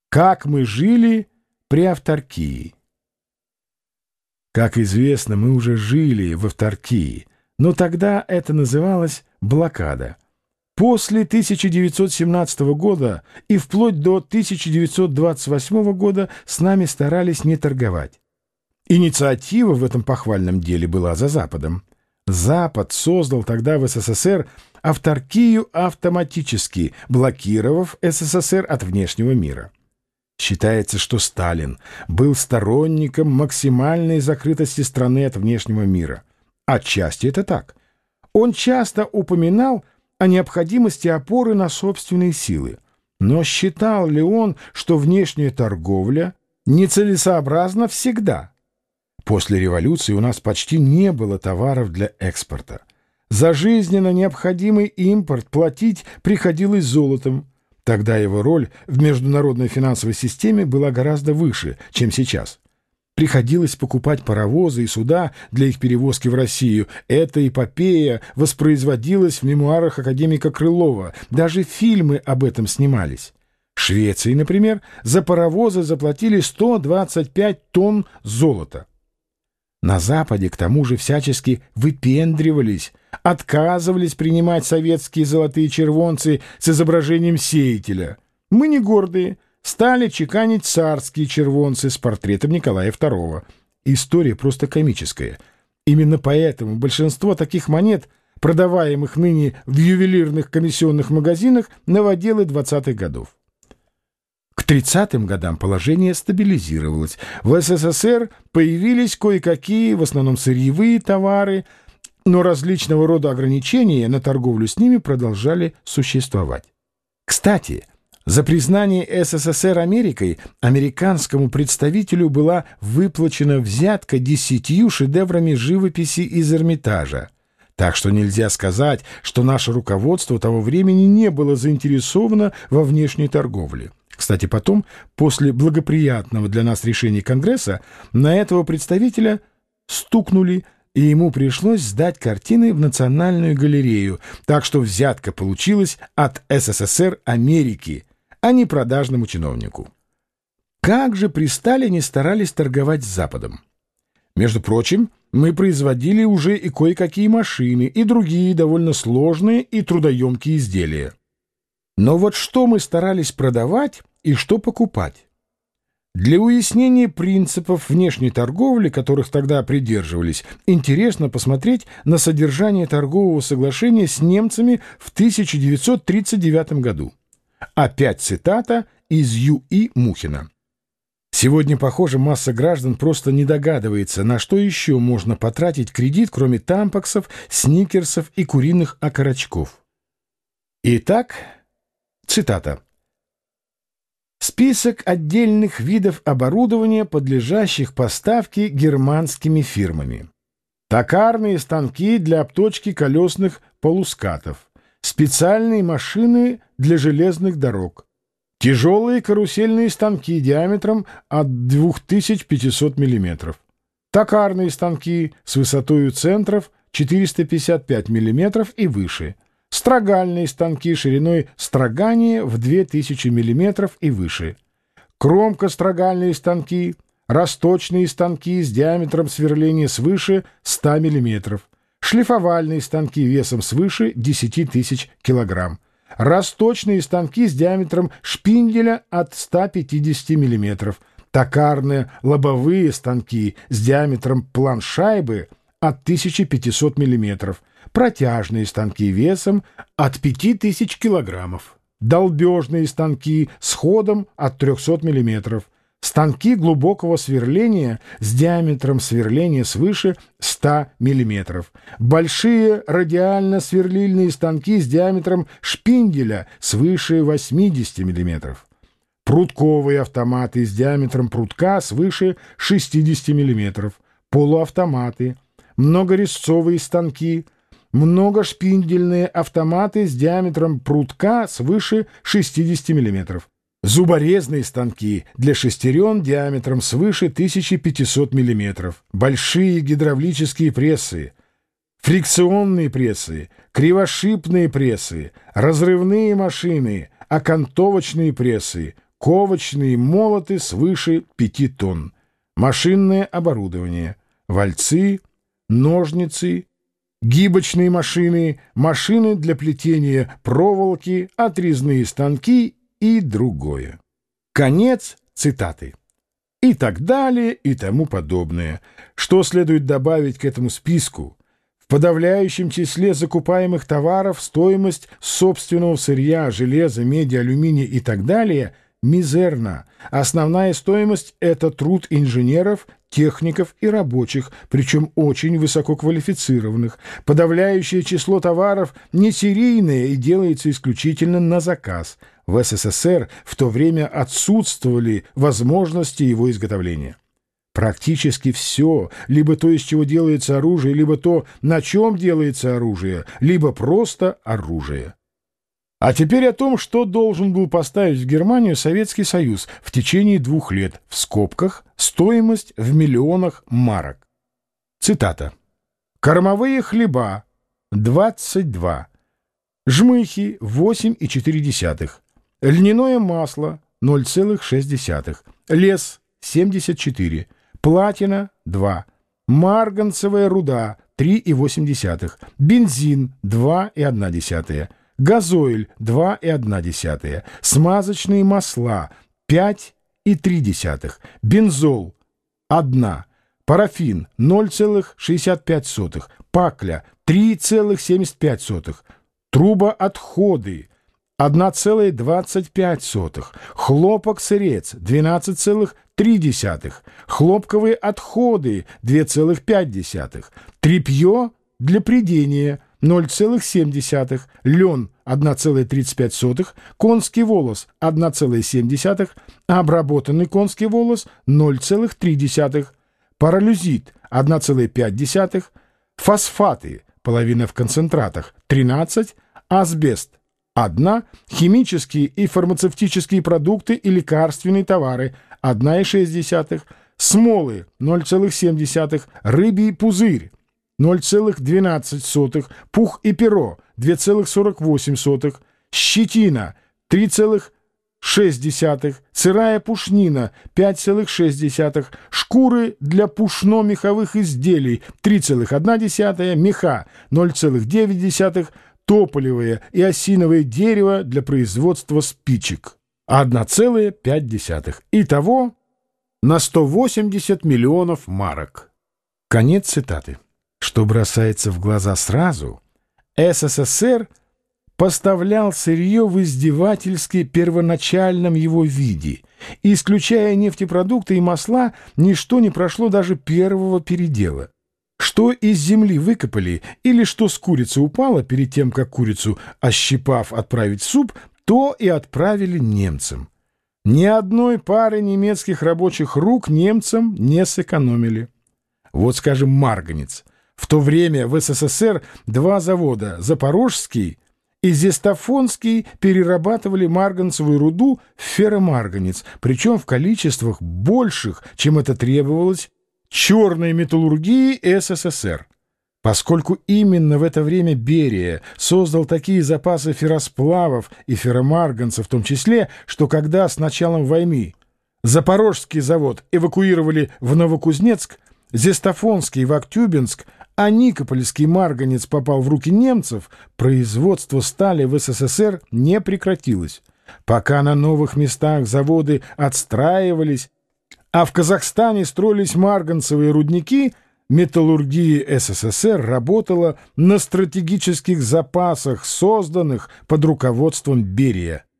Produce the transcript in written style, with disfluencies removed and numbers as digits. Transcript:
Как мы жили при авторкии? Как известно, мы уже жили в авторкии, но тогда это называлось блокада. После 1917 года и вплоть до 1928 года с нами старались не торговать. Инициатива в этом похвальном деле была за Западом. Запад создал тогда в СССР авторкию автоматически, блокировав СССР от внешнего мира. Считается, что Сталин был сторонником максимальной закрытости страны от внешнего мира. Отчасти это так. Он часто упоминал о необходимости опоры на собственные силы. Но считал ли он, что внешняя торговля нецелесообразна всегда? После революции у нас почти не было товаров для экспорта. За жизненно необходимый импорт платить приходилось золотом. Тогда его роль в международной финансовой системе была гораздо выше, чем сейчас. Приходилось покупать паровозы и суда для их перевозки в Россию. Эта эпопея воспроизводилась в мемуарах академика Крылова. Даже фильмы об этом снимались. В Швеции, например, за паровозы заплатили 125 тонн золота. На Западе, к тому же, всячески выпендривались, отказывались принимать советские золотые червонцы с изображением сеятеля. Мы не гордые, стали чеканить царские червонцы с портретом Николая II. История просто комическая. Именно поэтому большинство таких монет, продаваемых ныне в ювелирных комиссионных магазинах, новоделы 20-х годов. К 30-м годам положение стабилизировалось. В СССР появились кое-какие, в основном сырьевые товары, но различного рода ограничения на торговлю с ними продолжали существовать. Кстати, за признание СССР Америкой американскому представителю была выплачена взятка 10 шедеврами живописи из Эрмитажа. Так что нельзя сказать, что наше руководство того времени не было заинтересовано во внешней торговле. Кстати, потом, после благоприятного для нас решения Конгресса, на этого представителя стукнули, и ему пришлось сдать картины в Национальную галерею, так что взятка получилась от СССР Америки, а не продажному чиновнику. Как же при Сталине старались торговать с Западом? Между прочим, мы производили уже и кое-какие машины, и другие довольно сложные и трудоемкие изделия. Но вот что мы старались продавать и что покупать? Для уяснения принципов внешней торговли, которых тогда придерживались, интересно посмотреть на содержание торгового соглашения с немцами в 1939 году. Опять цитата из Ю.И. Мухина. Сегодня, похоже, масса граждан просто не догадывается, на что еще можно потратить кредит, кроме тампаксов, сникерсов и куриных окорочков. Итак, цитата. «Список отдельных видов оборудования, подлежащих поставке германскими фирмами. Токарные станки для обточки колесных полускатов, специальные машины для железных дорог, тяжелые карусельные станки диаметром от 2500 мм, токарные станки с высотой центров 455 мм и выше, строгальные станки шириной строгания в 2000 мм и выше, кромкострогальные станки, расточные станки с диаметром сверления свыше 100 мм, шлифовальные станки весом свыше 10 тысяч кг, расточные станки с диаметром шпинделя от 150 мм, токарные лобовые станки с диаметром планшайбы от 1500 мм, протяжные станки весом от 5000 кг, долбежные станки с ходом от 300 мм, станки глубокого сверления с диаметром сверления свыше 100 мм, большие радиально-сверлильные станки с диаметром шпинделя свыше 80 мм, прутковые автоматы с диаметром прутка свыше 60 мм, полуавтоматы, многорезцовые станки, многошпиндельные автоматы с диаметром прутка свыше 60 мм, зуборезные станки для шестерен диаметром свыше 1500 мм, большие гидравлические прессы, фрикционные прессы, кривошипные прессы, разрывные машины, окантовочные прессы, ковочные молоты свыше 5 тонн, машинное оборудование, вальцы, ножницы, гибочные машины, машины для плетения проволоки, отрезные станки и другое. Конец цитаты. И так далее, и тому подобное. Что следует добавить к этому списку? В подавляющем числе закупаемых товаров стоимость собственного сырья, железа, меди, алюминия и так далее мизерна. Основная стоимость – это труд инженеров, техников и рабочих, причем очень высококвалифицированных. Подавляющее число товаров не серийное и делается исключительно на заказ. В СССР в то время отсутствовали возможности его изготовления. Практически все, либо то, из чего делается оружие, либо то, на чем делается оружие, либо просто оружие. А теперь о том, что должен был поставить в Германию Советский Союз в течение 2 лет, в скобках, стоимость в миллионах марок. Цитата. «Кормовые хлеба – 22, жмыхи – 8,4, льняное масло – 0,6, лес – 74, платина – 2, марганцевая руда – 3,8, бензин – 2,1, газоиль – 2,1, смазочные масла – 5,3, бензол – 1, парафин – 0,65, пакля – 3,75, трубоотходы – 1,25, хлопок-сырец – 12,3, хлопковые отходы – 2,5, тряпье для прядения – 0,7, лен – 1,35, конский волос – 1,7, обработанный конский волос – 0,3, паралюзит – 1,5, фосфаты – половина в концентратах – 13, асбест – 1, химические и фармацевтические продукты и лекарственные товары – 1,6, смолы – 0,7, рыбий пузырь – 0,12, пух и перо – 2,48, щетина – 3,6, сырая пушнина – 5,6, шкуры для пушно-меховых изделий – 3,1, меха – 0,9, тополевое и осиновое дерево для производства спичек – 1,5. Итого на 180 миллионов марок. Конец цитаты. Что бросается в глаза сразу, СССР поставлял сырье в издевательски первоначальном его виде, и, исключая нефтепродукты и масла, ничто не прошло даже первого передела. Что из земли выкопали или что с курицы упало перед тем, как курицу, ощипав, отправить в суп, то и отправили немцам. Ни одной пары немецких рабочих рук немцам не сэкономили. Вот, скажем, марганец. В то время в СССР 2 завода, Запорожский и Зестафонский, перерабатывали марганцевую руду в ферромарганец, причем в количествах больших, чем это требовалось черной металлургии СССР. Поскольку именно в это время Берия создал такие запасы ферросплавов и ферромарганца в том числе, что когда с началом войны Запорожский завод эвакуировали в Новокузнецк, Зестафонский в Актюбинск, а Никопольский марганец попал в руки немцев, производство стали в СССР не прекратилось. Пока на новых местах заводы отстраивались, а в Казахстане строились марганцевые рудники, металлургия СССР работала на стратегических запасах, созданных под руководством Берия.